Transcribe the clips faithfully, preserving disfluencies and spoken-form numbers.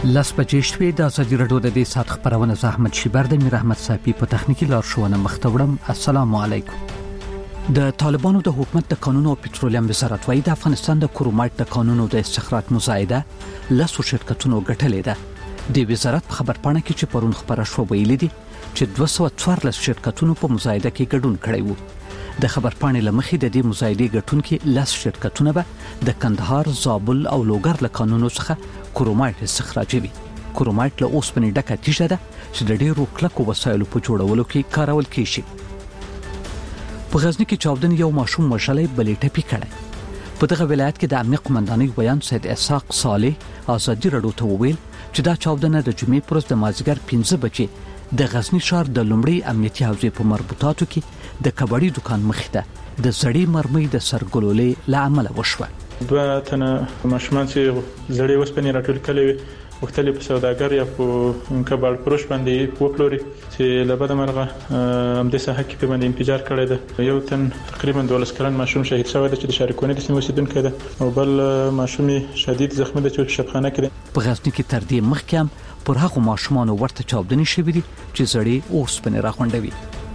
لاس بجې شوې د ازادي راډیو د دې سات خبرونه زحمت شیبر د میر احمد صافي په تخنیکی لارښوونه مختوړم. السلام علیکم. د طالبانو د حکومت د قانون او پټرولیم وزارت وايي د افغانستان د کرومایټ د قانونو د استخراج مزایده لاسو شرکتونو ګټلې ده. د وزارت په خبرپاڼه کې چې پرون خبره شو ویلي دي چې دوه سوه څوارلس شرکتونو په مزایده کې ګډون کړی وو. د خبرپاڼې لمخې د دې مزایدې ګټونکو لاس شرکتونه به د کندهار، زابل او لوګر له قانونو څخه کرومایټ استخراجوي. کرومایټ له اوسپنې ډکه تیږه ده چې د ډېرو کلکو وسایلو په جوړولو کې کارول کیږي. په غزنی کې چاودن یو ماشوم وشلې بلې ټپي کړي. په دغه ولایت کې د امنیت قومندانۍ ویان سید اسحاق صالح ازادي راډیو ته وویل چې دا چاودنه د جمعې پر ورځ د مازیګر پنځه بجې د غزنی ښار د لومړي امنیتي حوزې په مربوطاتو کې د کباړي دکان مخې ته د زړې مرمۍ د سرګلولې له امله وشوه. دوه تنه ماشومان چې زړې وسپنې راټول کړي وختلې په سوداګر یا په کباړ فروش باندې وپلوري چې لبد مرغه هم د ساحه کې په باندې انفجار کړی دی. یو تن تقریبا دولس کلن ماشوم شهید شوی دی چې د شارکونې د سیمې اوسیدونکی دی او بل ماشوم شدید زخمی دی چې شفخانه کې دی. په غزنی کې تر دې مخکې هم پر هغو ماشومانو ورته چاودنې شوې دي چې زړې اوسپنې راغونډوي.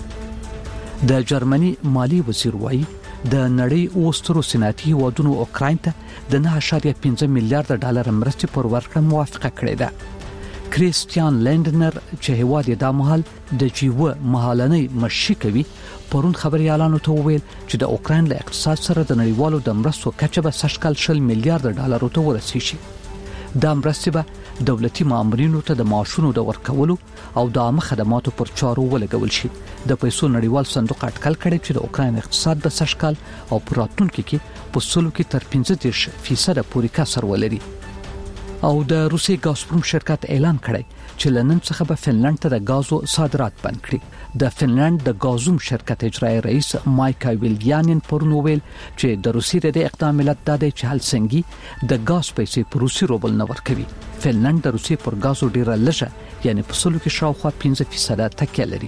د جرمني مالی وزیر وایي د نړۍ اوسترو صنعتي هیوادونو اوکراین ته د نه اعشاریه پنځه میلیارډ ډالر مرستې پر ورکړه موافقه کړې ده. کریستیان لندنر چې هیواد یې د مهال د جیو مهالنۍ مشي کوي پرون خبريالانو ته وویل چې د اوکراین له اقتصاد سره د نړیوالو د مرستو کچه به سږکال شل میلیارډ ډالر ته ورسیږي. دا مرستې به دولتي مامورینو ته د معاشونو د ورکولو او د عامه خدماتو پر چارو ولګول شي. د پیسو نړیوال صندوق اټکل کړي چې د اوکراین اقتصاد به سږکال او پر راتلونکي کې په سلو کې تر پنځه دېرش فیصد پورې کسر ولري. او د روسي ګازپروم شرکت اعلان کړی چې لنن څخه به فنلند ته د غازو صادرات بند کړي. د فنلند د غازوم شرکت اجرایی رئیس مایکا ویلیانین پرون ویل چې د روسي د اقدام ملت د هلسنګي د غاز پیسې په روسي روبل نه ورکوي. فنلند د روسي پر غازو ډیره لږه یعنی په سلو کې شاوخوا پنځه فیصد تکیه لري.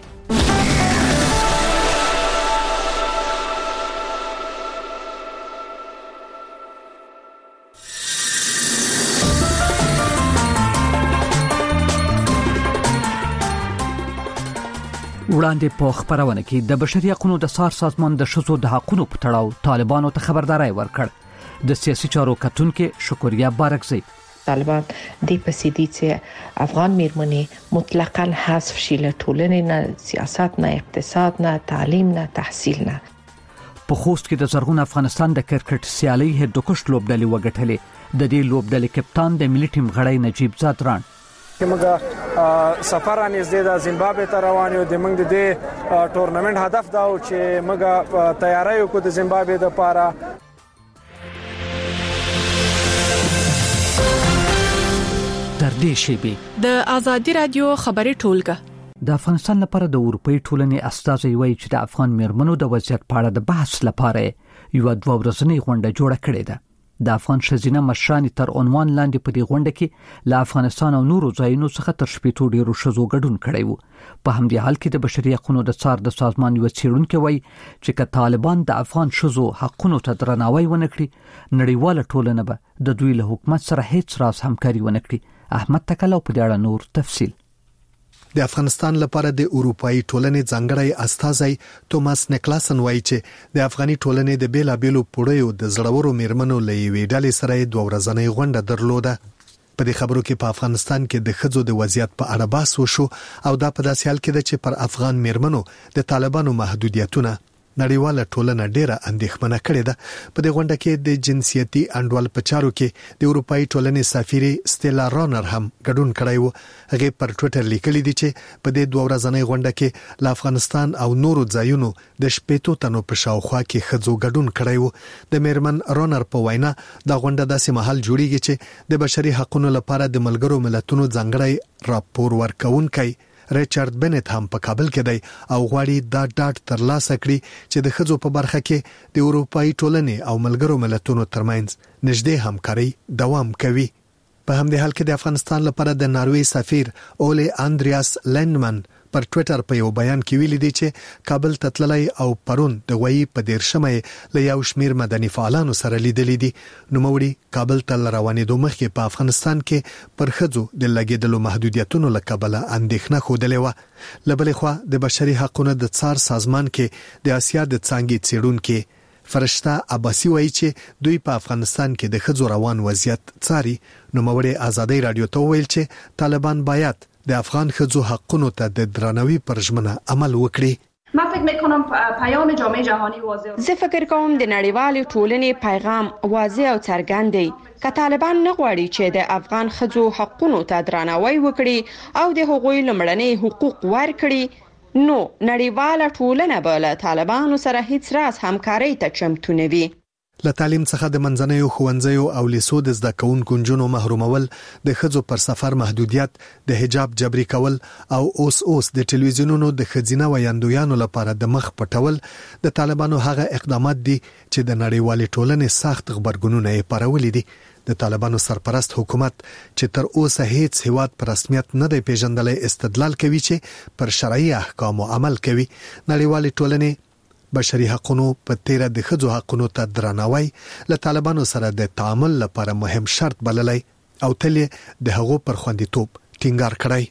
وړاندې په خبرونه کې د بشري حقوقو د سار سازمان د شذو د حقوقو په تړاو طالبانو ته خبرداري ورکړ. د سیاسي چارو کتونکو شکریا بارکزی طالبان دی پسې دي چې افغان میرمنې مطلقاً حذف شي له ټولنې نه، سیاست نه، اقتصاد نه، تعلیم نه، تحصیل نه. په خوست کې د زرغون افغانستان د کرکټ سیالي هډوکش لوبډلې وګټلې. د دې لوبډلې کپتان د ملي ټیم غړی نجیب زادران چې موږ سفر انځدې د زیمبابوې ته روان یو. د موږ د ټورنمنت هدف دا و چې موږ تیاری وکړو د زیمبابوې لپاره. تر دې شی د ازادي رادیو خبري ټولګه د افغانستان لپاره د اروپאי ټولنې استازي وایي چې د افغان میرمنو د وضعیت په اړه د بحث لپاره یو دوه ورځنی غونډه جوړه کړې ده. د افغان شزینه مشران تر عنوان لاندې په دې غونډه کې له افغانستان او نورو ځایونو څخه تر شپږ ډیرو شزو ګډون کړی وو. په همدې حال کې د بشري حقوقو د څار د سازمان یو څېړونکو وایي چې که طالبان د افغان شزو حقوقو ته درناوی ونه کړي نړیواله ټولنه به د دوی له حکومت سره هیڅ راز همکاري ونه کړي. احمد تکلو په دې اړه نور تفصیل. د افغانستان لپاره د اروپאי ټولنې ځانګړی استازی توماس نیکلاسن وایي چې د افغاني ټولنې د بیلابېلو پوړیو د زړورو میرمنو له یوې ډلې سره دوه ورځنۍ غونډه درلوده. په دې خبرو کې په افغانستان کې د ښځو د وضعیت په اړه بحث وشو او دا په داسې حال کې ده چې پر افغان میرمنو د طالبانو محدودیتونه نړیواله ټولنه ډیره اندېښمنه کړې ده. په دې غونډه کې د جنسيتي انډول په چارو کې د اروپאי ټولنې سفیر سټیلا رانر هم ګډون کړی و. هغه پر ټوئیټر لیکلي دي چې په دې دوه ورځنۍ غونډه کې له افغانستان او نورو ځایونو د شپږ تنو په شاوخوا کې ښځو ګډون کړی و. د میرمن رانر په وینا دا غونډه داسې مهال جوړیږي چې د بشري حقوقو لپاره د ملګرو ملتونو ځانګړی راپور ورکونکي ریچارډ بنت هم په کابل کې دی او غواړي دا ډاټ ترلاسه کړي چې د ښځو په برخه کې د اروپאי ټولنې او ملګرو ملتونو ترمنځ نږدې همکاري دوام کوي. په همدې حال کې د افغانستان لپاره د ناروې سفیر اولی اندریاس لندمن پر ټوئیټر په یو بیان کې ویلي دی چې کابل ته تللی او پرون د غوي په دیرشمه له یو شمیر مدني فعالانو سره لیدلې دي. نو موړي کابل ته روانېدو مخکې په افغانستان کې پر خځو د لګیدلو محدودیتونو لکبله اندېښنه خوده و. لبلې خو د بشري حقوقو د څار سازمان کې د آسیا د څنګه څېړونکو فرشته عباسی وایي چې دوی په افغانستان کې د خځو روان وضعیت څاري. نو موړي ازادي رادیو ته ویل چې طالبان باید د افغان خځو حقونو ته د درناوي پر ژمنه عمل وکړي. ما فکر میکنم پیام جامعه جهانی واضح. زه فکر کوم د نړیوال ټولنې پیغام واضح او څرګند دی. که طالبان نه غواړي چې د افغان خځو حقونو ته درناوی وکړي او د هغوی لمړنۍ حقوق ورکړي، نو نړیواله ټولنه به له طالبانو سره هیڅ راز همکاري ته چمتو نه وي. له تعلیم څخه د منځنیو ښوونځیو او لیسو د زده کوونکو نجونو محرومول، د ښځو پر سفر محدودیت، د حجاب جبري کول او اوس اوس د ټلویزیونونو د ښځینه ویاندویانو لپاره د مخ پټول د طالبانو هغه اقدامات دي چې د نړیوالې ټولنې سخت خبرګونونه یې پارولي دي. د طالبانو سرپرست حکومت چې تر اوسه هیڅ هیواد پر رسمیت نه دی پیژندلی استدلال کوي چې پر شرعي احکامو عمل کوي. نړیوالې ټولنې بشري حقوقو په تیره د ښځو حقوقو ته درناوی له طالبانو سره د تعامل لپاره مهم شرط بللی او تل د هغو پر خوندیتوب ټینګار کړی.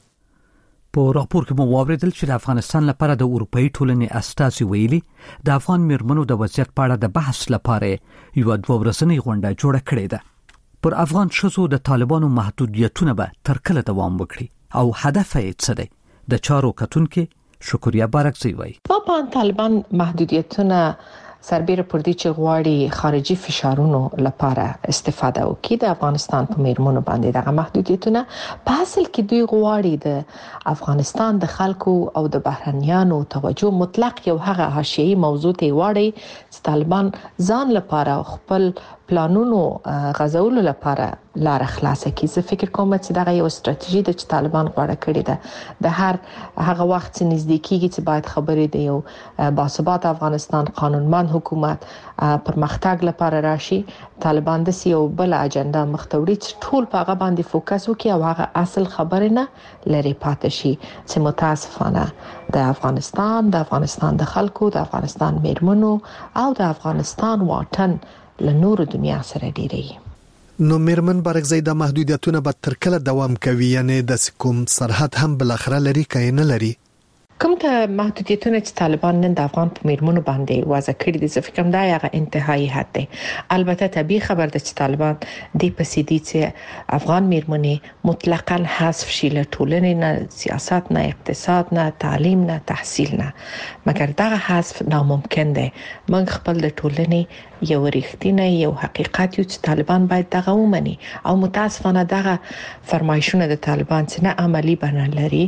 په راپور کې مو واوریدل چې د افغانستان لپاره د اروپאי ټولنې استازي ویلي د افغان میرمنو د وضعیت په اړه د بحث لپاره یو دوه ورځنۍ غونډه جوړه کړې ده. پر افغان شذو د طالبانو محدودیتونه به تر کله دوام وکړي او هدف یې څه دی؟ د چارو کتونکو شکریا بارکزی وایي په طالبان محدودیتونه سربېره پر دې چې غواړي خارجي فشارونو لپاره استفاده وکړي د افغانستان په میرمنو باندې دغه محدودیتونه په اصل کې دوی غواړي د افغانستان د خلکو او د بهرنیانو توجه مطلق یو هغه حاشیه‌ای موضوع ته واړي چې طالبان ځان لپاره خپل پلانونو غزولو لپاره لار خلاصه کی. زه فکر کوم چې دغه یو ستراتیژي د طالبان غوړه کړې ده. د هر هغه وخت چې نږدې کیږي چې باید خبرې د یو باثبات افغانستان قانونمند حکومت پرمختګ لپاره راشي، طالبان د یو بل اجنډا مختوري چې ټول په هغه باندې فوکس وکړي او هغه اصل خبرې نه لري پاتې شي چې متاسفانه د افغانستان د افغانستان د خلکو د افغانستان میرمنو او د افغانستان واټن له نور دنیا سره ډیری. نو میرمن بارکزی د محدودیتونه به تر کله دوام کوي؟ یعنی د کوم سرحد هم بل اخره لري کای نه لري؟ کوم ته محدودیتونه چې طالبان نن د افغان په میرمنو باندې وضع کړی دي، زه فکر کوم دا یو انتهایی حد دی. البته طبيعي خبر ده چې طالبان د پسیدي چې افغان میرمنې مطلقاً حذف شي له ټولنې نه، سیاست نه، اقتصاد نه، تعلیم نه، تحصیل نه، مګر دا حذف ناممکن دی. موږ خپل د ټولنې یو ریښتینی یو حقیقت یو چې طالبان باید دغه ومني او متاسفانه دغه فرمایشونه د طالبان چې نه عملی بڼه لري،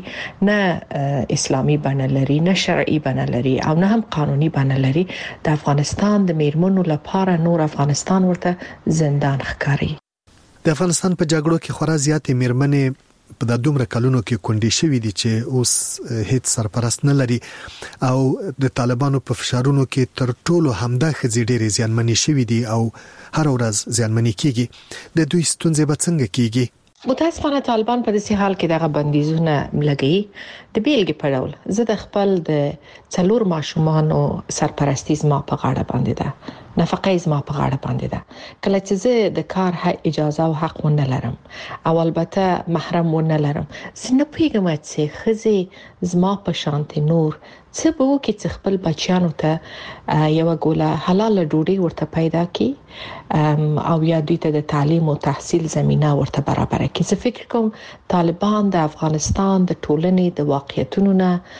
نه اسلامي بڼه لري، نه شرعي بڼه لري او نه هم قانوني بڼه لري، د افغانستان د میرمنو لپاره نور افغانستان ورته زندان ښکاري. د افغانستان په جګړو کې خورا زیاتې میرمنې په د دومره کلونو کې کونډې شوې دي چې اوس هیڅ سرپرست نه لري او د طالبانو په فشارونو کې تر ټولو همدا ښځې ډېرې زیانمنې شوې دي او هر ورځ زیانمنې کیږي. د دوی ستونزې به څنګه کیږي؟ متاسفانه طالبان په دې حال کې دغه بندیزونه لګي. د بیلګې په ډول زه د خپل د څلور ماشومانو سرپرستی زما په غاړه باندې ده، نفقه زما په غاړه باندې ده. کله چې زه د کار اجازه او حق ونه لرم او البته محرم ونه لرم، زه نه پیګم چې خزي زما په شانت نور څه به وکړي چې خپل بچیانو ته یو ګوله حلال ډوډۍ ورته پیدا کړي او یا دوی ته د تعلیم او تحصیل زمينه ورته برابر کړي. زه فکر کوم طالبان د افغانستان د ټولنې د واقعیتونو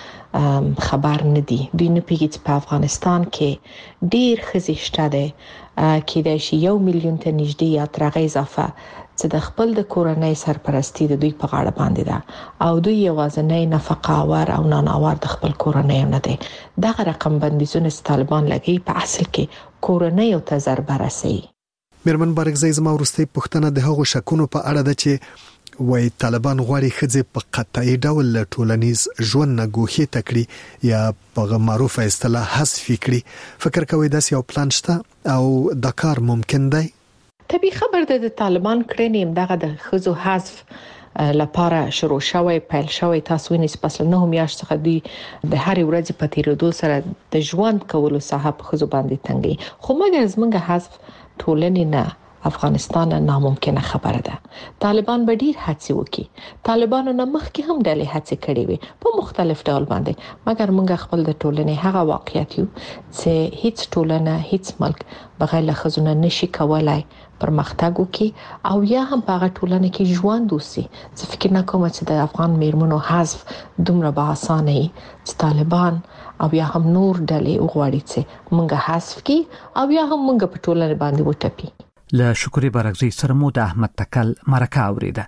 نه خبر نه دي. دوی نه پیږي چې په افغانستان کې ډیر ښځې شته دي کې د شي یو میلیون ته نږدې یا ترغه اضافه چې د خپل د کورنۍ سرپرستی د دوی په غاړه باندې ده او دوی یوازینۍ نفقه ور او ناناور د خپل کورنۍ نه دي. دغه رقم بندیزونه طالبان لګي په اصل کې کورنۍ او ته ضربه رسي. میرمن بارکزی زما ورستۍ پښتنه د هغو شکونو په اړه ده چې وای طالبان غواړي ښځې په قطعي ډول له ټولنیز ژوند نه ګوښې تکړي یا په معروفه اصطلاح حذف کړي. فکر کوي داسې یو پلان شته او دا کار ممکن دی؟ طبيعي خبر ده د طالبان کړنې دغه د خزو حذف لپاره شروع شوی پیل شوی. تاسو وینئ چې پس له نه میاشت څخه دوی د هر ورځې په تیریدو سره د ژوند کولو ساحه په خزو باندې تنګي. خو مګر زمونږ حذف ټولنې نه افغانستان ناممکنه خبره ده. طالبان به ډیر هڅې وکړي. طالبانو نه مخکې هم ډېرې هڅې کړې وي په مختلف ډول باندې، مګر موږ خپل د ټولنې هغه واقعیت یو چې هیڅ ټولنه هیڅ ملک بغیر له خزونه نشي کولای پرمختګ وکړي او یا هم په هغه ټولنه کې ژوند وسی. زه فکر نه کوم چې د افغان میرمنو حذف دومره به اسانه وي چې طالبان او یا هم نور ډلې وغواړي چې موږ حذف کړي او یا هم موږ په ټولنه باندې وټپي. له شکرې برغزي سره مو د احمد تکل مرکه اوریده.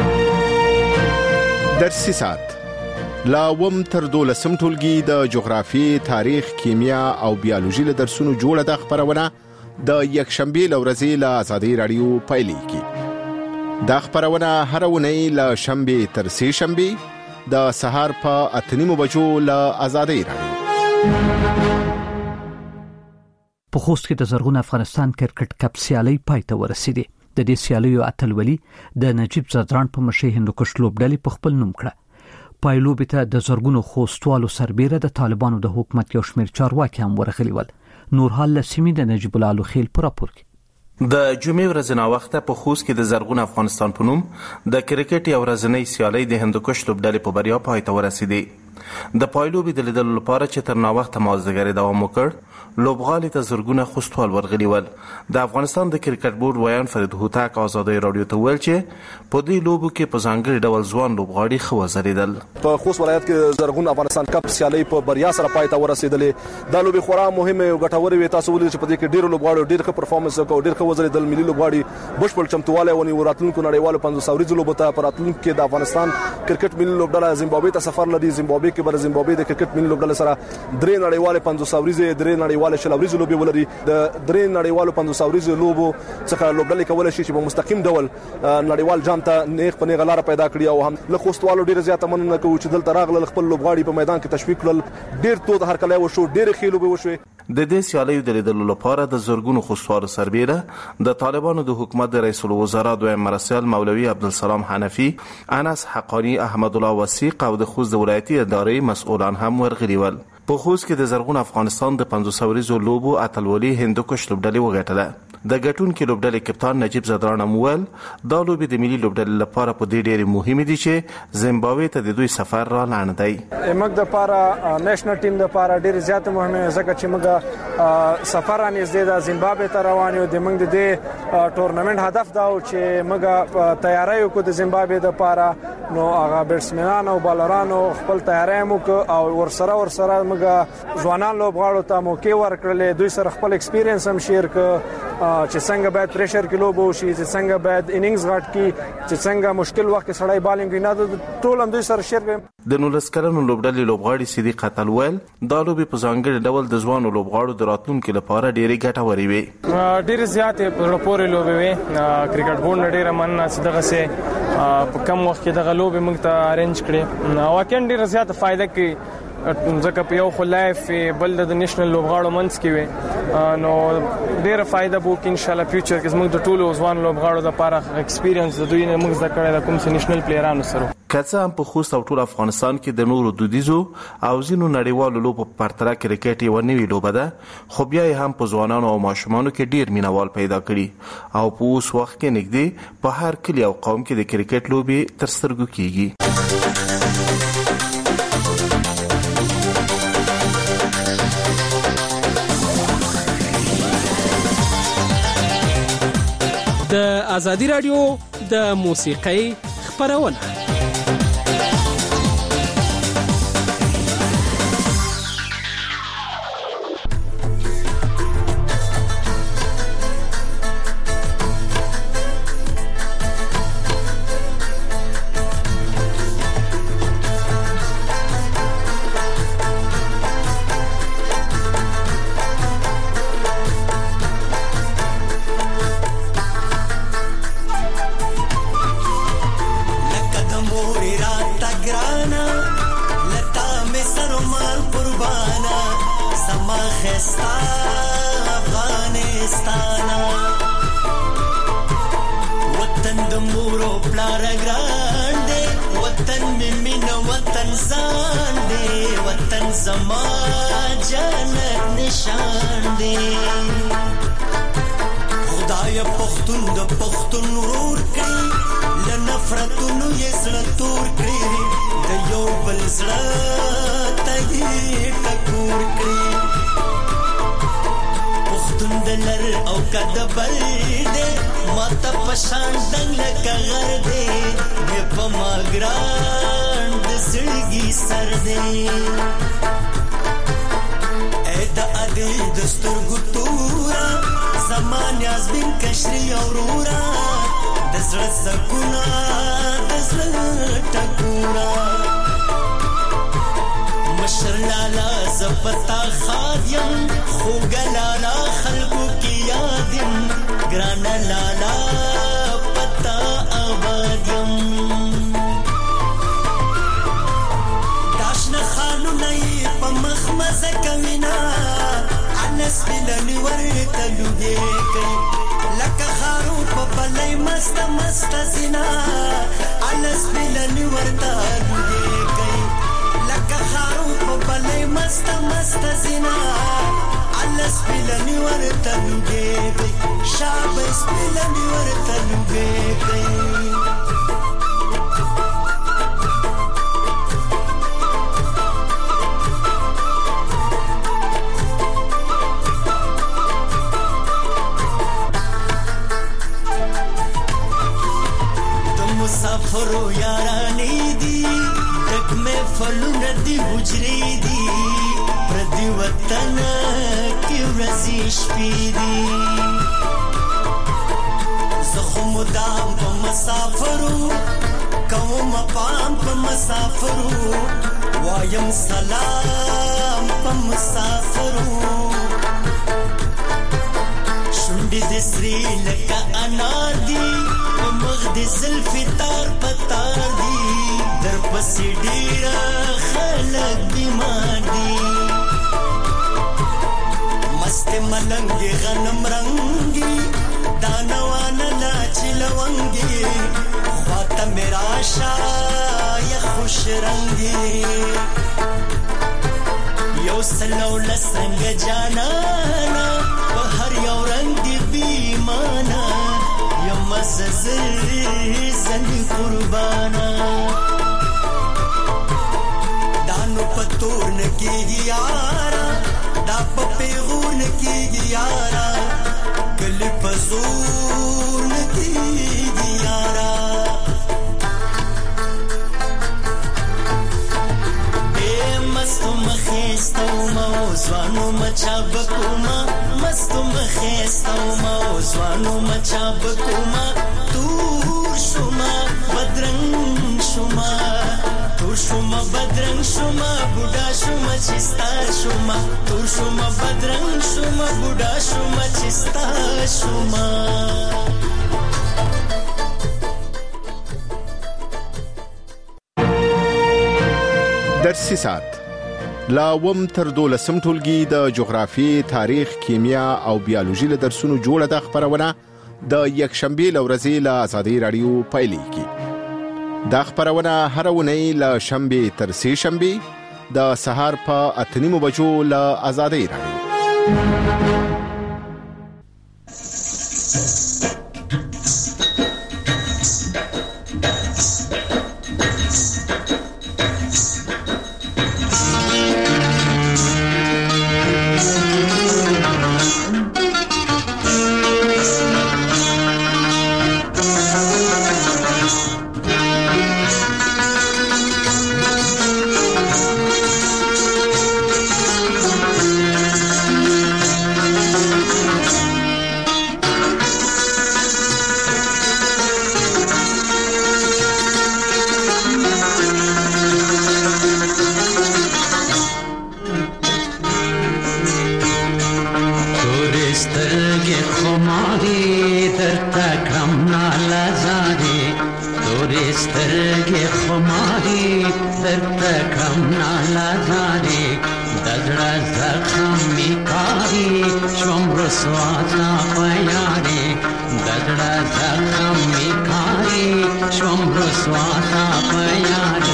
درسي سات لا وم تر دولسم ټولګي د جغرافي، تاریخ، کیمیا او بیولوژي له درسونو جوړه د خبرونه د یک شنبه لورځي له آزادي رادیو پایلیږي. د خبرونه هر ونی له شنبه تر سه شنبه د سهار په اتنیمو بجو له آزادي رادیو. په خوست کې د زرغون افغانستان کرکټ کپ سیالي پای ته ورسیدي. د دې سیالیو اتلولي د نجیب زدران په مشي هندوکش لوبډلې په خپل نوم کړه. پایلوب ته د زرغونو خوستوالو سربېره د طالبانو د حکومت یو شمېر چارواکي هم ورغلي ول. نورحال لسیمی د نجیب الله خیل پر راپور کې د جمعې ورځ نه وخته په خوست کې د زرغون افغانستان په نوم د کرکټ یو ورځنۍ سیالي د هندوکش لوبډلې په بریا پای ته ورسیدي. د پایلوب د لیدلو لپاره چې تر نا وخته مازدیګر دوام وکړ، لوبغالي ته زرګونه خوستوال ورغلي ول. د افغانستان د کرکټ بورډ ویان فرید هوتک آزادي رادیو ته ویل چې په دې لوبو کې په ځانګړي ډول ځوان لوبغاړي ښه وځلیدل. په خوست ولایت کې زرغون افغانستان کپ سیالي په بریا سره پای ته ورسېدلې. دا لوبي خورا مهمه او ګټوره وي. تاسو ولې چې په دې کې ډېر لوبغاړي ډېر ښه پرفارمنس وکړ، ډېر ښه وځلیدل. ملي لوبغاړي بشپړ چمتواله ونی وراتلونکو نړیوالو پنځوس اوريزو لوبو ته پراتلونکو کې د افغانستان کرکټ ملي لوبډله زیمبابوې ته سفر لري. زیمبابوې کې بر زیمبابوې د کرکټ ملي لوبډله سره درې نړیوالو پنځوس اوريزو درې نړیوالو شل اوريزو لوبي ولري. د درې نړیوالو پنځوس اوريزو لوبو څخه لوبډلې کول شي چې په مستقیم ډول نړیوال جام ته نیغ په نیغه لار پیدا کړی او هم له خوستوالو ډیره زیاته مننه کوو چې دلته راغله خپل لوبغاړي په میدان کې تشویق کړل. ډیر تو د هر کله وشو، ډیر خېلو به وشو. د دې سیالیو د لیدلو لپاره د زرګونو خوستوالو سربېره د طالبانو د حکومت د رئیس الوزرا دویم مرسل مولوي عبدالسلام حنفي، انس حقانی، احمد الله وثیق او د خوست د ولایتي ادارې مسؤلان هم ورغلي ول. په خوست کې د زرغون افغانستان د پنځوس اوريزو لوبو اتلولي هندوکش لوبډلې وګټله. د ګټونکو لوبډلې کپتان نجیب زدران اموال دا لوبي د ملي لوبډلې لپاره په دې ډېر مهمه دي چې زیمبابوې ته د دوی سفر را لاندې دی. موږ د لپاره نېشنل ټیم د لپاره ډېر زیات مهمه ځکه چې موږ سفر انځدې د زیمبابوې ته روان یو. د موږ د دې ټورنمنت هدف دا و چې موږ تیاری وکړو د زیمبابوې د لپاره. نو هغه بیټسمنان او بالرانو خپل تیاری مو او ورسره ورسره موږ ځوانان لوبغاړو ته موقع ورکړلې. دوی سره خپل ایکسپیرینس هم شیر ک چې څنګه باید پریشر کې لوب وشي، چې څنګه باید انینګز غټ کی، چې څنګه مشکل وخت کې سړی بالینګ نه د ټول هم دوی سره شیر کوي. د نولس کلنو لوبډلې لوبغاړي صدیق اتلول دا لوبي په ځانګړي ډول د ځوانو لوبغاړو د راتلونکو لپاره ډېری ګټورې وي. ډېر زیاتې په پورې لوبې وي. کرکټ بورډ ډېر مننه چې دغه سه په کم وخت کې دغه لوبې موږ ته ارینج کړې. واقعا ډېر زیاته فائدہ کوي ځکه په یو خو لایف بل د نېشنل لوبغاړو منځ کې وي. نو ډېره فائدہ بو کې ان شاء الله فیوچر کې موږ د ټولو ځوان لوبغاړو لپاره ایکسپیرینس د دوی نه موږ زده کړی د کوم نېشنل پلیرانو سره. کڅه هم په خوست او ټول افغانستان کې د نورو دودیزو او ځینو نړیوالو لوبو په پرتله کرکټ یو نوې لوبه ده، خو بیا هم په ځوانانو او ماشومانو کې ډیر مینوال پیدا کړي او په اوس وخت کې نږدې په هر کلی او قوم کې د کرکټ لوبي تر سترګو کیږي. د آزادی رادیو د موسیقۍ خبرونه. وطن د مورو پلار ګران وطن می مینا وطن ځان دی وطن زما جنت نشان دی خدای پښتون د پښتون ورور کړي له نفرتونو یې زړه تور کړي د یو بل زړه ته یې ټکور کړي پښتون د لر او کد بل دی ماته پشان دنګ لکه غر دی بیا په ما ګران د زړګي سر دی ای د ادې د سترګو تورا زمان یازبین کشری اورورا د زړه سکونا د زړه ټکورا مشر لالا زپتا خادیم خوګلالا خلقو کی یادیم ګران لالا پتا آبادیم داشن خانو نئی پا مخمزه کوینا انس بلنی ورطا لوگے کئی لکا خارو پا بلی مست مست زینا انس بلنی ورطا لوگے کئی لکا خارو پا بلی مست مست زینا انس بلنی ورطا لوگے کئی شاب اس بلنی ورطا لوگے کئی مسافرو یارانی دی تک میں فلو ندی حجری دی پردی وطن کی رزیش پی دی زخم دام پا مسافرو قوم پام پا مسافرو وایم سلام پا مسافرو شنڈی دسری لکا انار دی مغ دی زلفی تار پتار دی در پسی ڈیرا خلق بیمار دی مست ملنگی غنم رنگی دانوانا لاچی لونگی خواتا میرا شای خوش رنگی یو سلو لسنگ جانانا بہر یو رنگ دی بیمانا مززر زنی قربانا دانو پتور نکی گیارا دا پپیغور نکی گیارا کل پزور نکی گیارا بے مستو مخیستو موزوانو مچا بکوما مستو مخیستو موزوانو مچا بکوما تور شما بدرنگ شما تور شما بدرنگ شما بودا شما چستا شما تور شما بدرنگ شما بودا شما چستا شما درسي سات لا وم تر دولسم ټولګي د جغرافي تاریخ کیمیا او بیولوژي له درسونو جوړه د خبرونه د یکشنبه لورځي له آزادي رادیو پایلیږي دا خبرونه هر ونی له شنبه تر سه شنبه د سهار په اتنیمو بجو له آزادي رادیو سترګې خماري درته کم نالازاري د زړه زخم می کاري شوم رسوا تا پیاري د زړه زخم می کاري شوم رسوا تا پیاري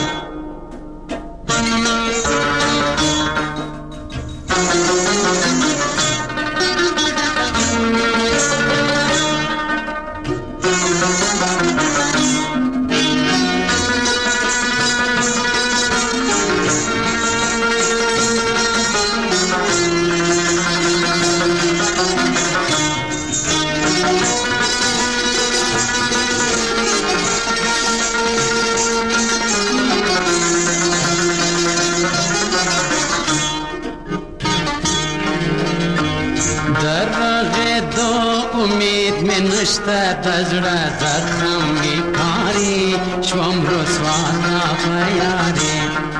درغه دو امید می نشته تزړه زخم می کاری شوم رسوا په یاري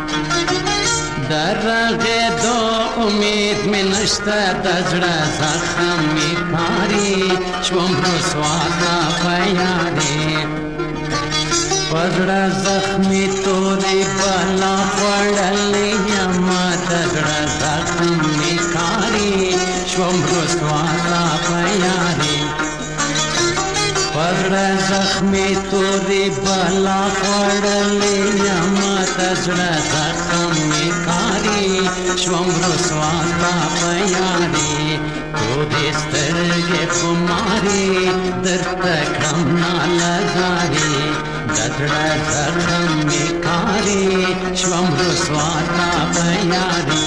درغه دو امید می نشته تزړه زخم می کاری شوم رسوا په یاري پزړه زخمی تورې بالا وړلې یما تزړه زخم می کاری شوم رسوا په یاري پزړه زخمی تورې بالا وړلې یما تزړه زخم می کاری شوم رسوا په یاري تو دې سترګې خماري درته کم نالګاري دزړه زخم می کاری شوم رسوا په یاري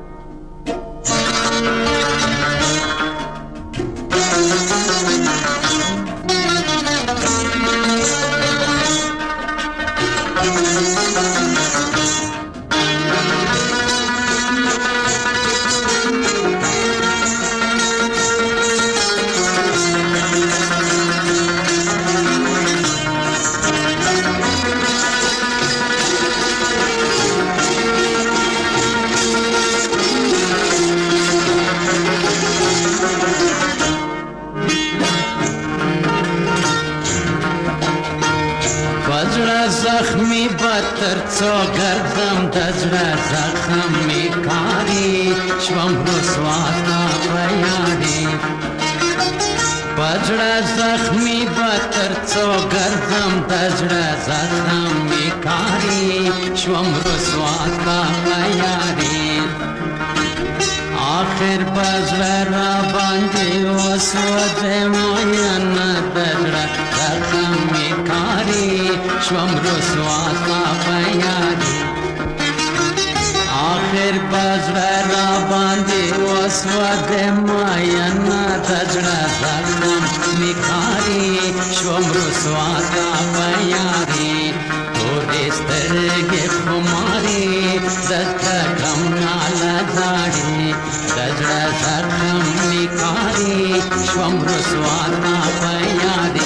زخمی بتر څو ګرځم دزړه زخم می کاری شوم رسوا په یاري پزړه زخمی بتر څو ګرځم دزړه زخم می کاری شوم رسوا په یاري آخر پزړه را باندې وسوځه ماین دزړه زخم می کاری شوم رسوا په یاري آخر پزړه را باندې وسوځه ماین دزړه زخم می کاری شوم رسوا په یاري تو دې سترګې خماري دته کم نالګاري دزړه زخم می کاری شوم رسوا په یاري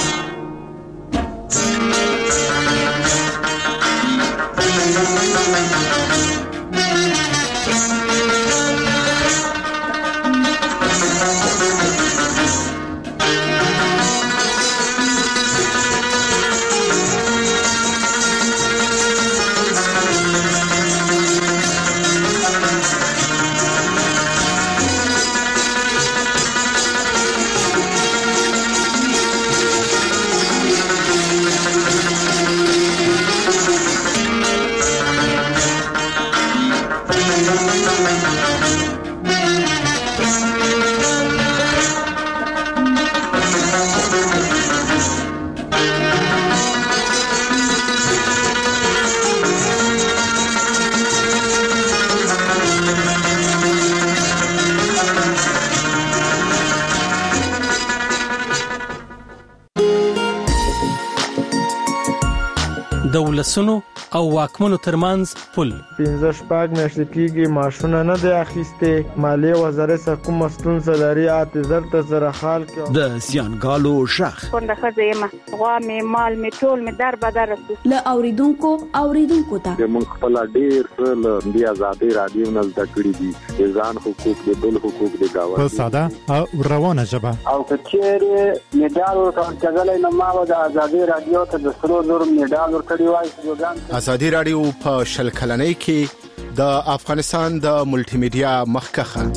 د ولسونو او واکمنو ترمنځ پل پنځه شپږ میاشتې کېږي معاشونه نه دی اخیستې مالیې وزارت څخه کومه ستونزه لري اته زر ته زره خال کې د زیانګالو شخ کونډه ښځه یم غوا مې مال مې ټول مې در بدر رسو له اوریدونکو اوریدونکو ته موږ خپل ډیر څه له دې آزادي رادیو نه زده کړي دي ځان حقوق دي بل حقوق دي گاوه په ساده او روانه ژبه او کچېره میډال ورکړل نه ما د آزادي رادیو ته د سرو زر میډال ورکړی ازادي رادیو په شل کلنۍ کې د افغانستان د ملټي میډیا مخکخه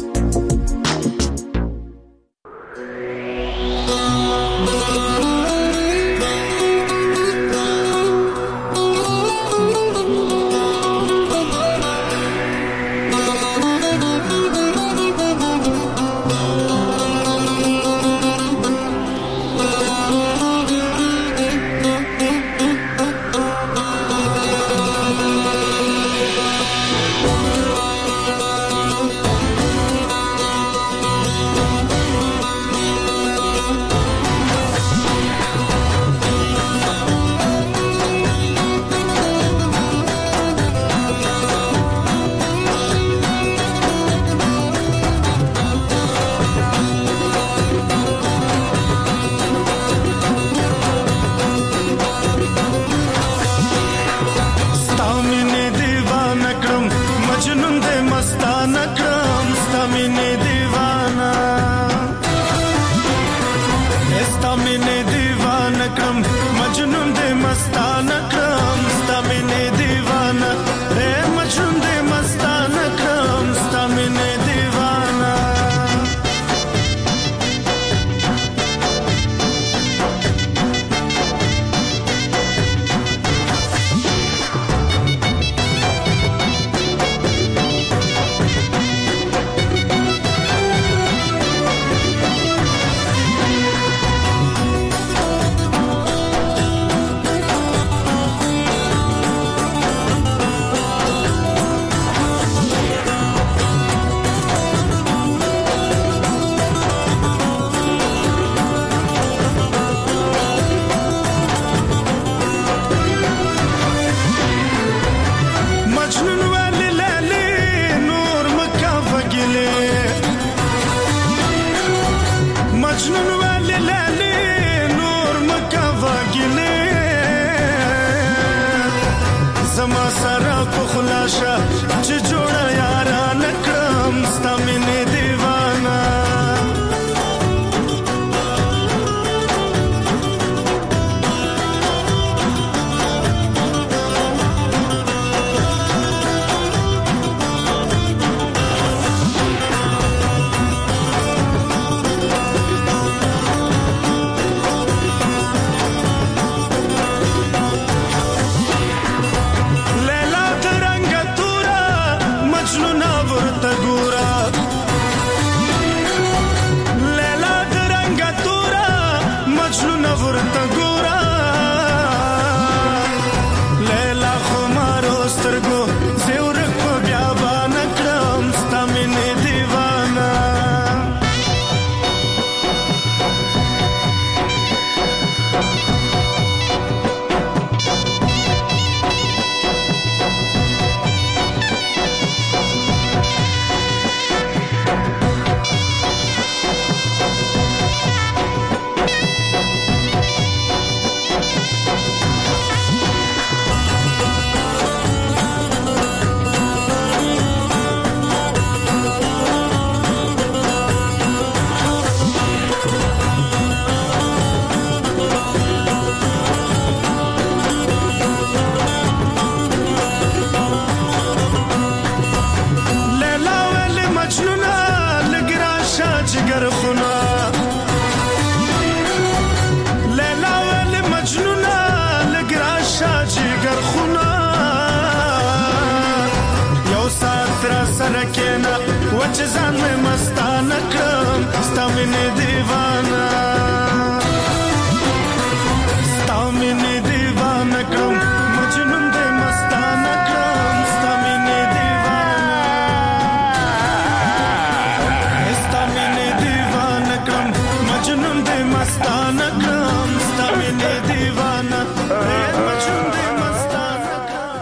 مجنون ولی لالی نور مکوا گلی زما سره په خلاصه چې جوړه یارا نکړم ستا مینې دیوانه چې ځان مې مستانه کړم ستا مینې دیوانه ستا مینې دیوانه کړم مجنون دې مستانه کړم ستا مینې دیوانه ستا مینې دیوانه کړم مجنون دې مستانه کړم ستا مینې دیوانه مجنون دې مستانه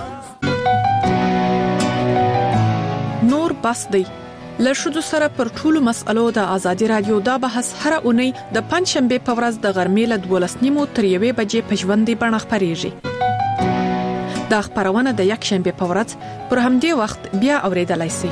کړم نور بس دی لشدو سره پر ټولو مسألو د ازادي رادیو دا بحث هر اونۍ د پنځشنبه په ورځ د غرمې له دولس نیمو تر یوې بجې په ژوندۍ بڼه خپرېږي. دا خبرونه د یک شنبه په ورځ پر همدې وخت بیا اوریدلای شئ.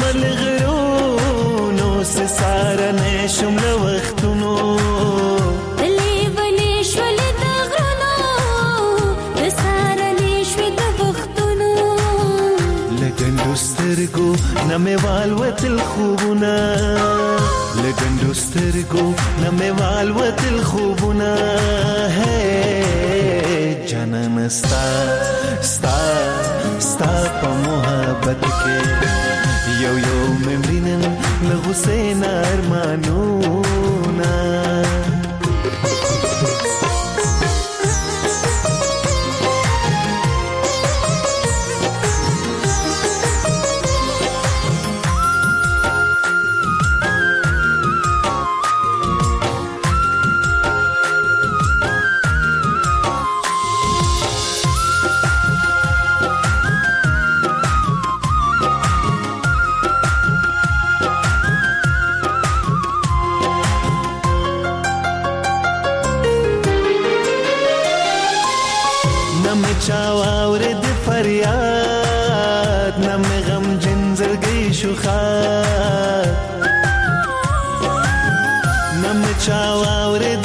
شمل غرونو سسارنه شمل وختونو تلی ونی شول د غرونو سسارنه شول د وختونو لګندو سترګو نمه والوت الخوبونه لګندو سترګو نمه والوت الخوبونه هي جنن ستا ستا ستا په محبت کې یو یو ممرینن لغسین ارمانونا چاور د فریاد نم غم جنزرګي شوخات نم چاور د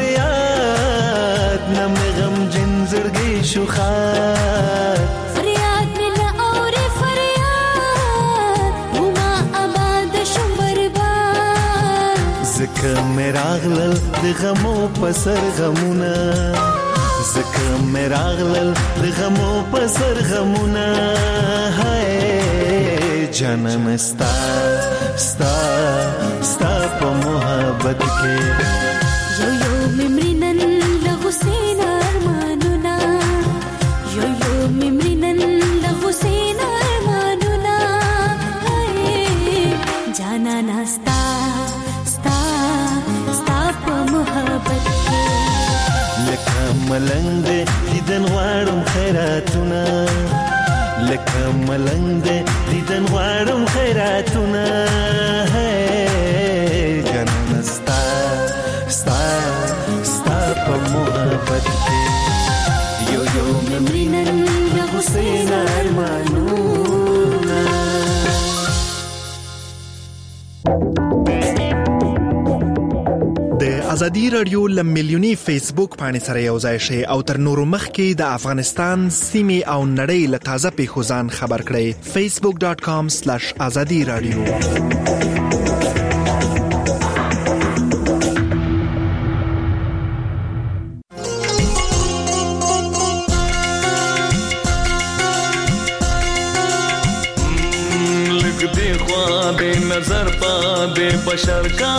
فریاد نم غم جنزرګي شوخات فریاد مل اور فریاد وما آباد شم برباد زکه مراغلل د غمو پسر غمونه زکه مراغلل د غمو پسر غمونه هاي جنم ستا ستا ستا په محبت کې یو یو ممرینن لغسین ارمانونا یو یو ممرینن لغسین ارمانونا جانا ناستا ستا ستا په محبت کې لکه ملنګ دې دیدن غواړم خیراتونه لکه ملنګ دې دیدن غواړم خیراتونه جنم ستا ستا ستا په محبت کې یو یو ممرینن لغسین ارمانونه ازادي رادیو لمیلیونی فیسبوک باندې سره یو ځای شي او تر نورو مخکې د افغانستان سیمې او نړۍ له تازه پیښو ځان خبر کړئ facebook dot com slash azadi radio لګ دې خوا دې نظر پا دې بشر کا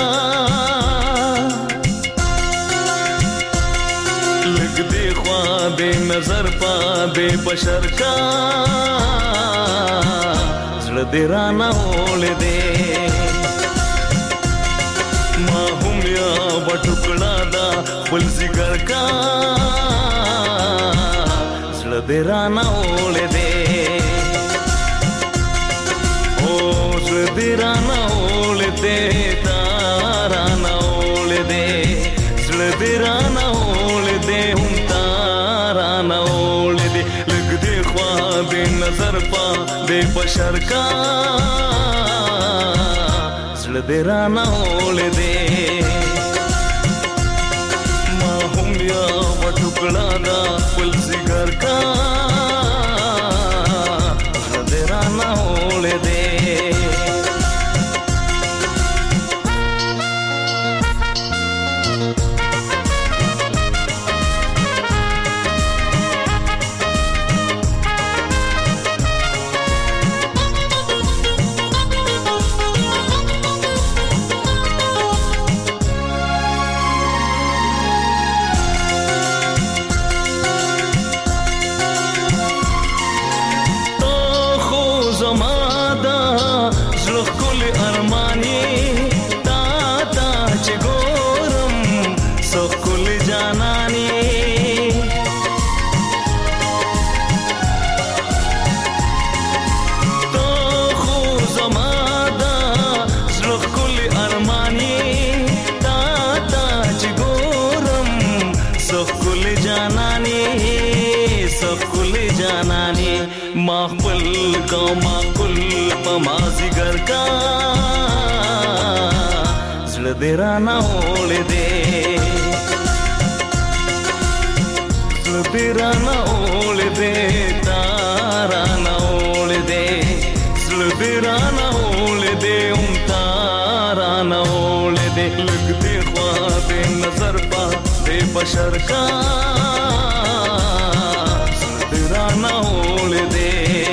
दे नजर पा दे बशर का जड़ दे राना होले दे माहुम या बटुकड़ा दा फुल जिगर का जड़ दे राना होले दे ओ जड़ दे राना होले दे तारा ना होले दे जड़ दे राना होले दे नजर पा दे बशर का जड़ दे राना होले दे माहुम या बटुकड़ा दा फुल जिगर का जड़ दे राना होले दे माखबल का माकुल पमाजिगर لشکر کا زړه دې رانه اولې دې زړه دې رانه اولې دې تارا نه اولې دې زړه دې رانه اولې دې هم تارا نه اولې دې لګ دې خوا دې نظر پا دې بشر کا زړه دې رانه اولې دې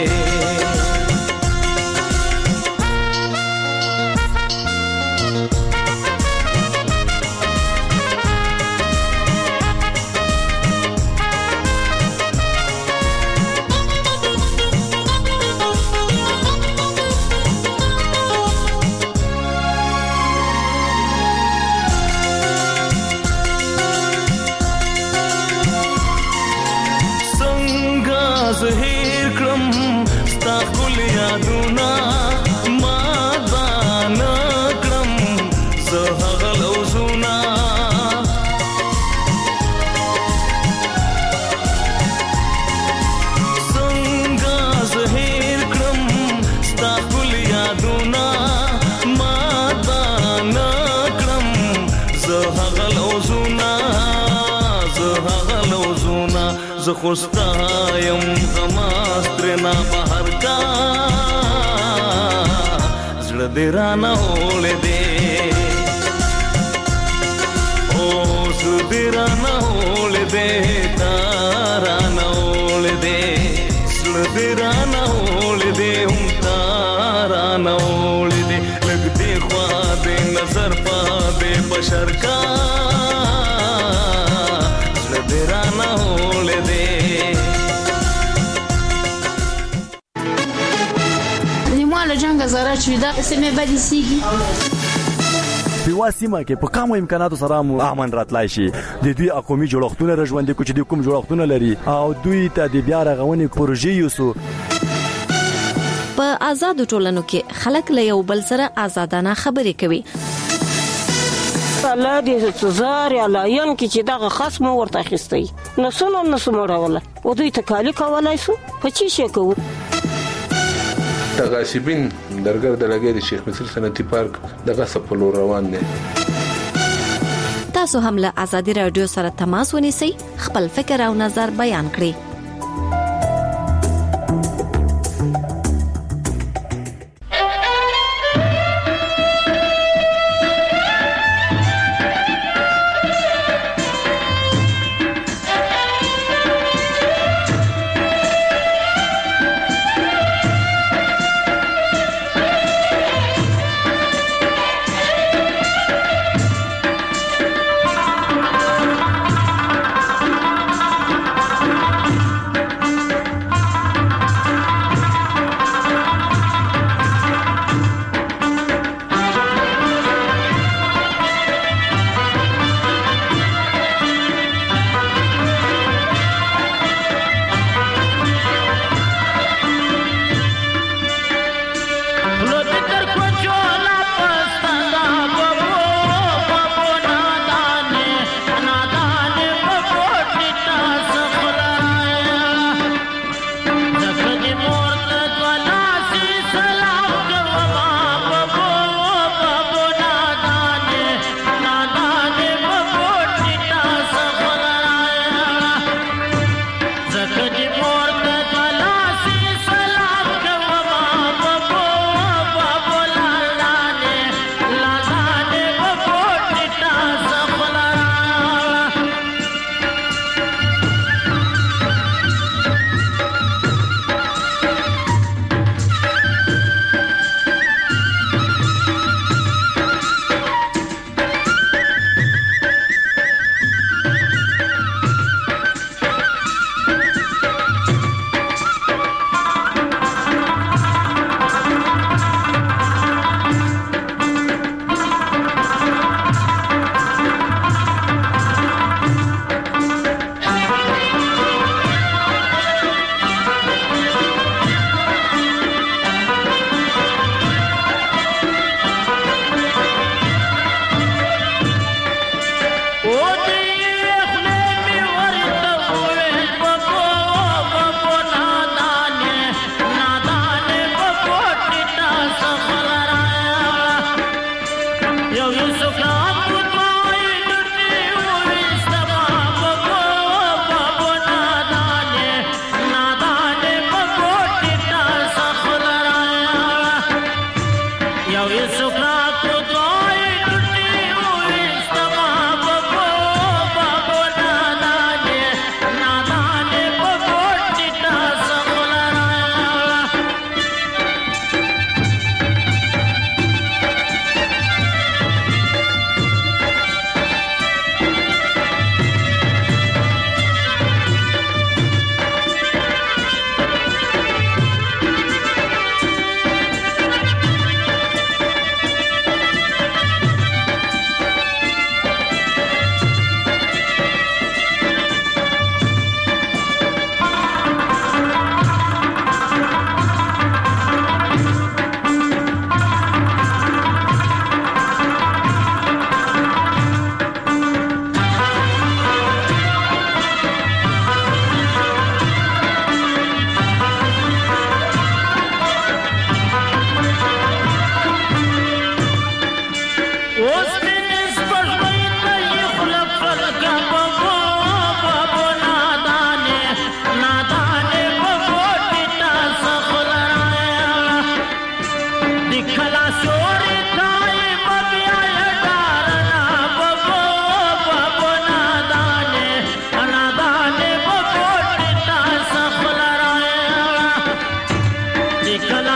زهیر کړم ستا ګل یادونه ما دان کړم زه هغه لوزونه څنګه زهیر کړم ستا ګل یادونه ما دان کړم زه هغه لوزونه زه هغه لوزونه زه خوستا یم غماسترنا بهر کا زړه دې رانه اولې دې او زړه دې رانه اولې دې تارا نه اولې دې زړه دې رانه اولې دې هم تارا نه اولې دې لګ دې خوا دې نظر پا دې بشر کا زړه دې رانه اولې دې له جنگ زره چې دا سیمه بدی سیږي په واسمه کې په کومو امکاناتو سره مو امن راتلای شي د دوی اقومي جوړښتونه رژوندې کوچ د کوم جوړښتونه لري او دوی ته د بیا رغونې پروژې یوسو په آزاد ټولنو کې خلک له یو بل سره آزادانه خبرې کوي الله دې زار یا لاین کې چې دغه خصم ورته خستي نسونه نسمه راوله او دوی ته کالی کولای سو په چی شي کوو غاصبین درګر د لګي د شیخ مصر صنعتي پارک دغه سپلو روان دي تاسو هم له ازادي رادیو سره تماس ونیسئ خپل فکر او نظر بیان کړئ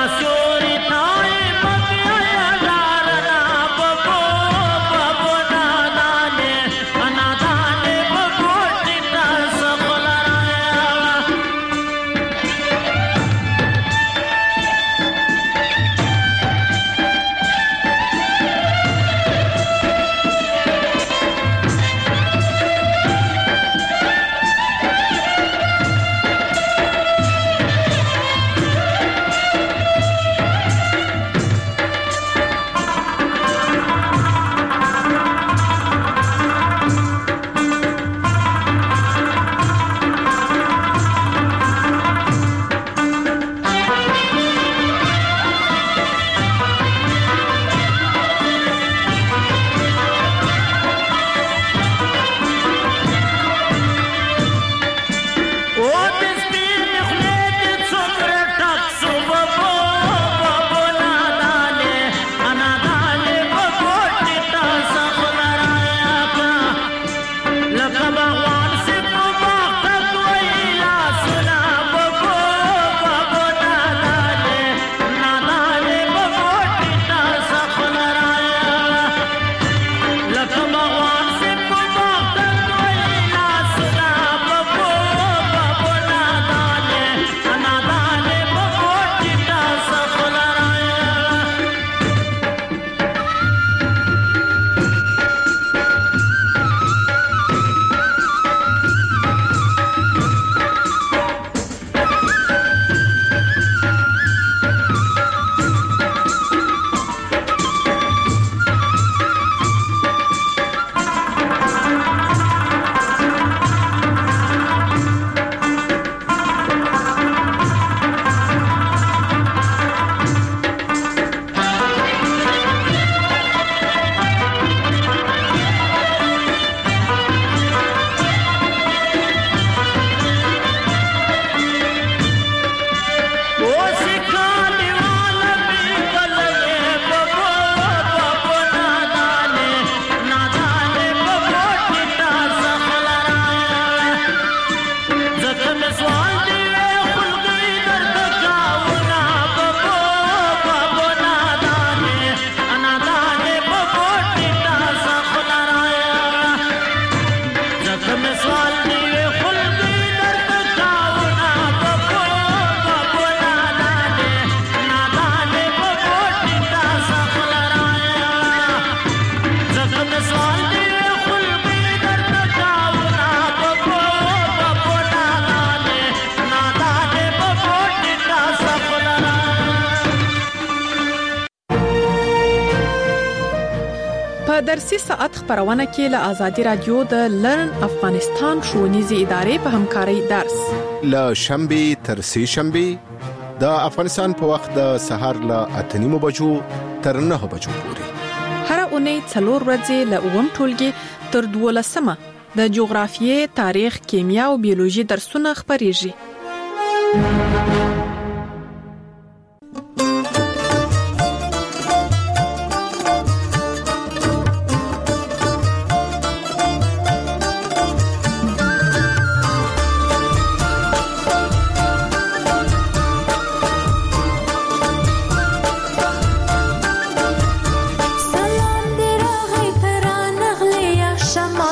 په درسي ساعت خبرونه کې له آزادي رادیو د لرن افغانستان ښوونیزې ادارې په همکارۍ درس له شنبه تر سه شنبه د افغانستان په وخت د سهار له اته نیمو بجو تر نه بجو پورې هر اونۍ څلور ورځې له اووم ټولګي تر دولسمه د جغرافیې، تاریخ، کیمیا او بیولوژي درسونه خبريږي.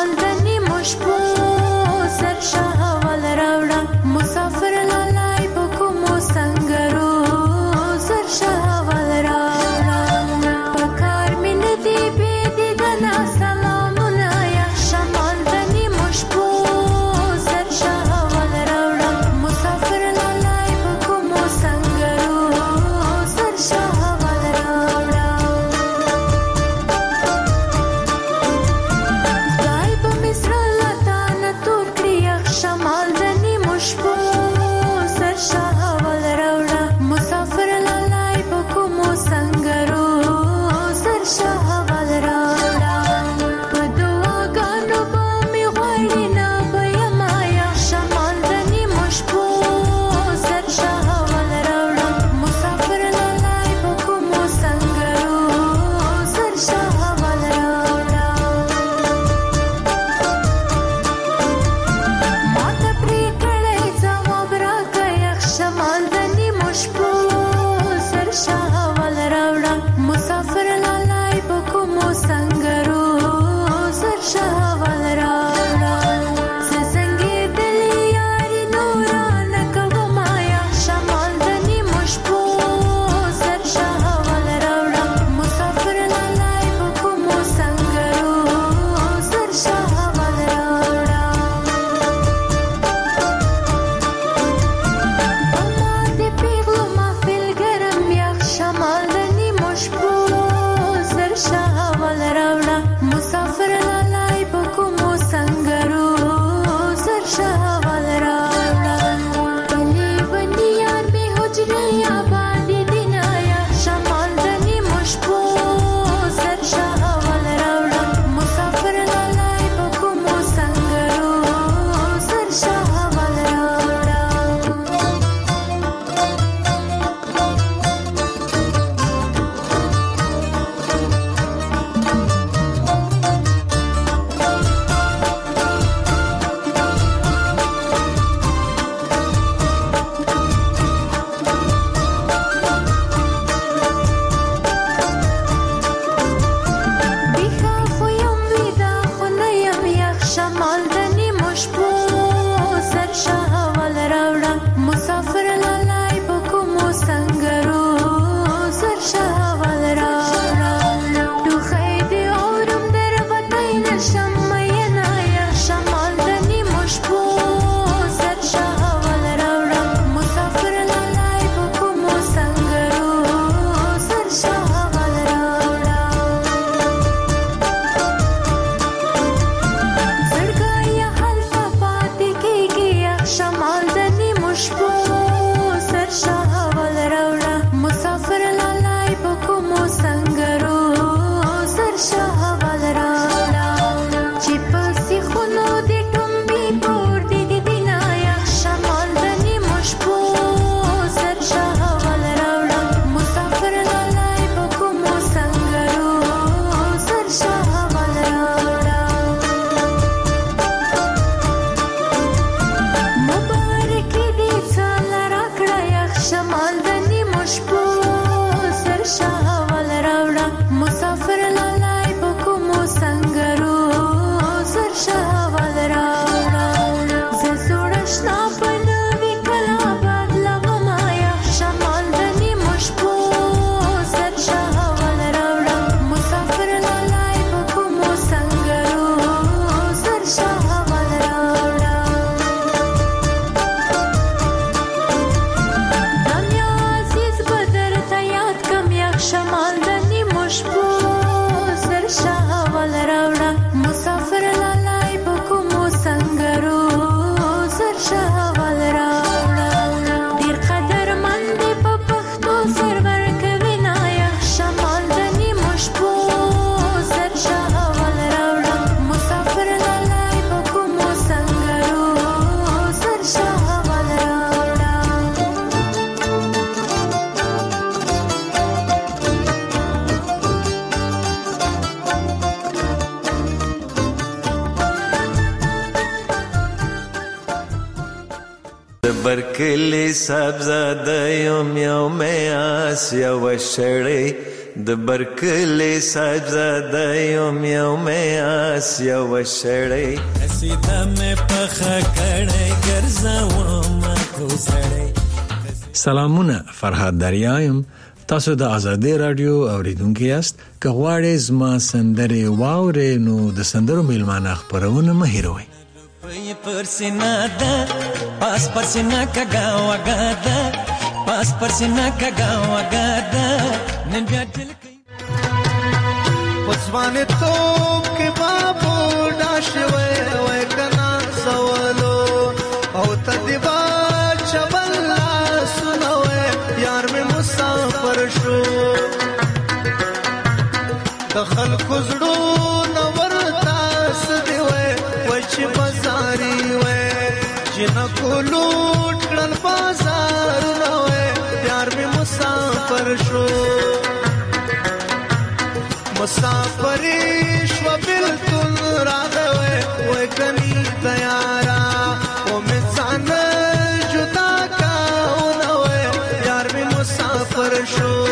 مسافر لاله په شاول راوړه مسافر لالای بکو مو سنگرو سر شاول راوړه سنگي دل یاري نوران کو مایا شمال دني مشپو سر شاول راوړه مسافر لالای بکو مو سنگرو سر شاول راوړه شمال دني مشبو سر شاول راوړه مسافر لالای بکو مو سنگرو سر شاول راوړه بني بني یار می حجرې آباد دینایا شمال دني مشبو سر شاول راوړه مسافر لالای بکو مو سنگرو سر شاول راوړه شمال دني مشبو سر شاول راوړه مسافر لالای بکو مو سنگرو سر شاول راوړه دوخی دی اورم در وطای نشم مینا یا شمال دني مشبو سر شاول راوړه مسافر لالای بکو مو سنگرو سر شاول راوړه شمال دني مشبو سر شاول راوړه مسافر لالای بکو مو سنگرو سر شاول راوړه چې پسې خونو دې ټومبي پور دي دي دینایا شمال دني مشبو سر شاول راوړه مسافر لالای بکو مو سنگرو سر شاول راوړه شمال دني مشبو سر شاول راوړه مسافر لالای بکو مو سنگرو سر شاول راوړه زه سوړشنا پنوي کلا بدلم مایا شمال دني مشبو سر شاول راوړه مسافر لالای بکو مو سنگرو سر شاول راوړه شمال دني مشبو سر شاول راوړه مسافر لالای بکو مو سنگرو سر شاول راوړه ډیر قدر مند په پښتو سرور کوي نایا شمال دني مشبو سر شاول راوړه مسافر لالای بکو مو سنگرو سر شاول راوړه برکلی سبزه د یوم یوم آسیا وشړی د برکلی سبزه د یوم یوم آسیا وشړی سیده مې پخه کړی ګرځوم کو سړی. سلامونه، فرهاد دریایم. تاسو د آزادۍ رادیو اوریدونکو یاست. که غواړئ زما سندرې واورئ نو د سندرو میلمانه خپرونه مه هېروئ. پای پرسینا ده پاس پرسینا کګا وګا ده پاس پرسینا کګا وګا ده نن بیا دل کوي پسوانه تو کې بابو داشوي وای کنا سوالو او تدیبا چبلا سنوي یار مې مسافر شو دخل کوزړو نور تاس دی وای وچ بازاري وای جن کو لوټ کړل بازار نو یار مې مسافر شو مسافری شو بلتون راغوي وای کني تیارا او مې ځان جدا کاو نو یار مې مسافر شو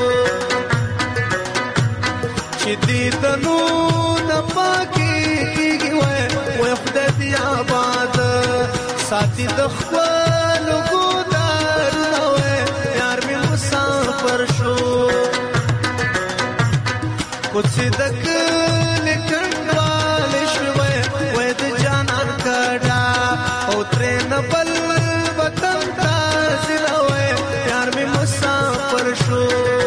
ساتي د خپل ګودارونه وې یار می مسافر شو کوڅې د کلي کنډوال شوې وې د جانان کډا او ترې نه بل وطن ته ځنه وې یار می مسافر شو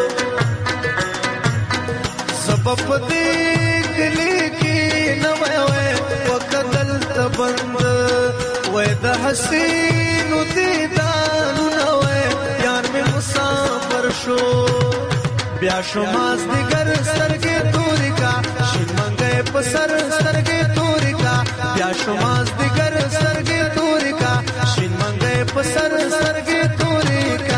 سبب دې کلی کې نه وې وې وکدل تبند وې د حسین دیدانونه وې یار می مسافر شو بیا شماس دیگر سترګې توري کا شین منګې په سر سترګې توري کا بیا شماس دیگر سترګې توري کا شین منګې په سر سترګې توري کا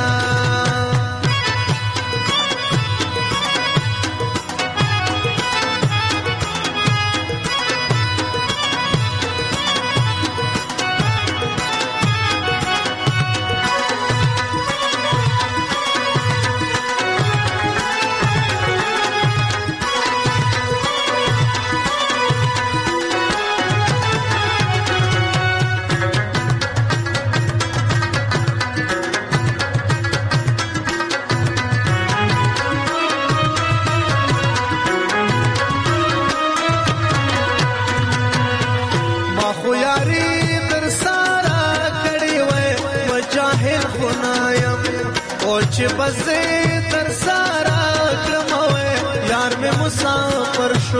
چې بزې تر سارا کلموي یار می مسافر شو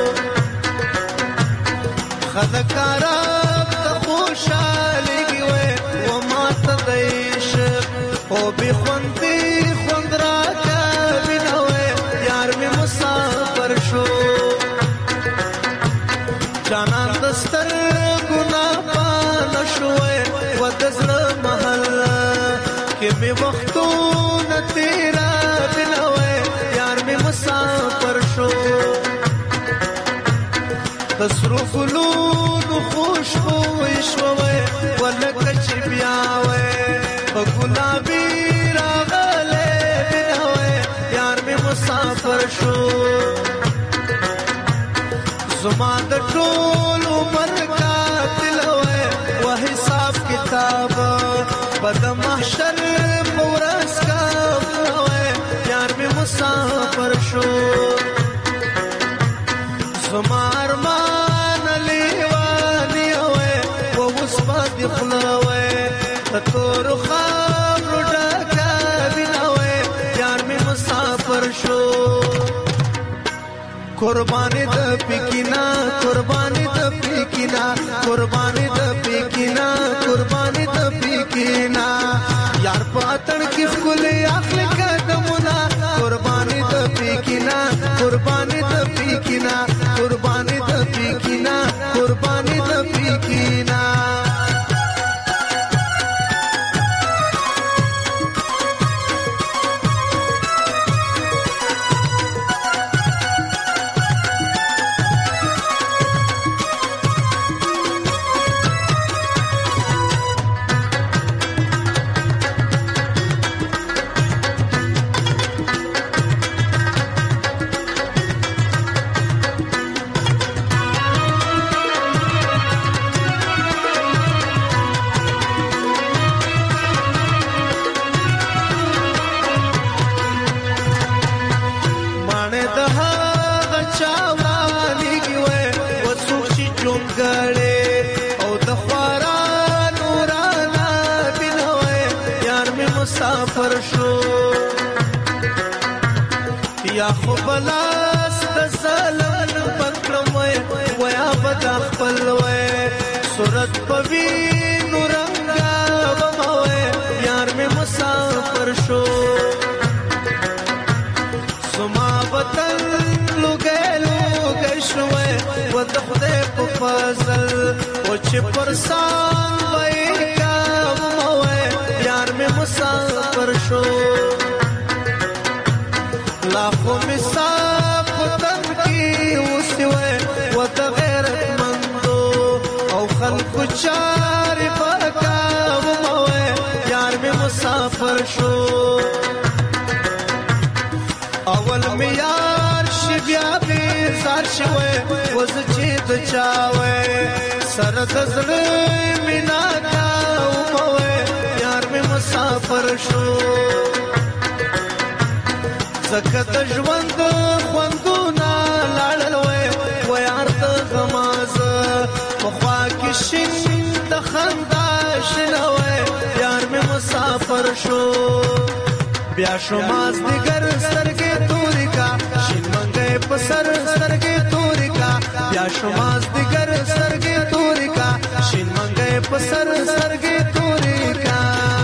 خدکارا ته خوشالي وي و ما ته دیش او به خوندي خوند را کبنوي یار می مسافر شو جانان دستر ګنا پان شوي و دزړه محل کې می وختو تیرا بنوے یار میں مسافر شو تسرو فلون خوشبو شوے ولکچ بیاوے گلابی راغلے بنوے یار میں مسافر شو زمان د ټول عمر کا تلوے وہ حساب کتاب بد محشر پورس کا مسافر شو زمار مان لیوانی ہوئے وہ اس بات خلاوے تطور خام ڈاکا بناوے یار میں مسافر شو قربانی د پکینا قربانی د پکینا قربانی د پکینا قربانی د پکینا یار پاتن کی خل اخل قدمنا قربانی د پکینا قربانی د پکینا قربانی د پکینا قربانی د پکینا مسافر شو یا خو بلاس د سلام پکړم وای ویا بد خپل وای صورت پوی نورنګا وموي یار می مسافر شو سما وطن لوګلو گشوي ود خدای په فضل او چې پرسان وای کا وموي یار می مسافر شو لاخو مساف وطن کی وسوي ود غیرت مندو او خلق چار پکا وموي یار می مسافر شو اول می یار شي بیا به زار شوي وزچې د چاوي سر د زړه مینا تا وموي یار مې مسافر شو زکه د ژوند خوندونه لاړل وای و یار ته غماز په خوا کې شین د خندا شنوي یار مې مسافر شو بیا شو ماز دیگر سترګې توري کا شین منګې په سر سترګې توري کا بیا شو ماز دیگر سترګې توري کا شین منګې په سر سترګې توري کا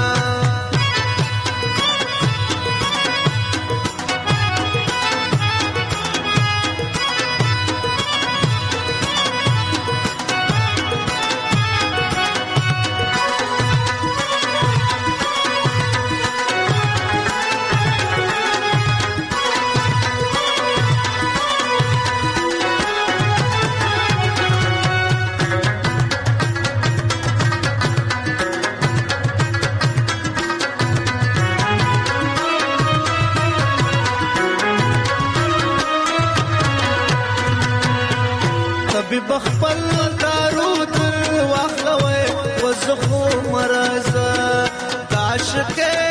بخپل دارود واخلوي وزخو مرزه عاشق